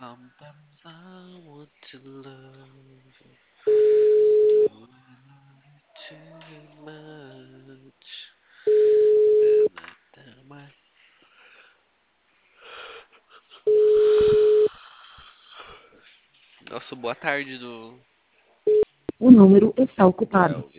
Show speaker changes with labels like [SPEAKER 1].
[SPEAKER 1] Sometimes I want to love you too much. Nossa, boa tarde do
[SPEAKER 2] O número está ocupado.
[SPEAKER 1] Elvis.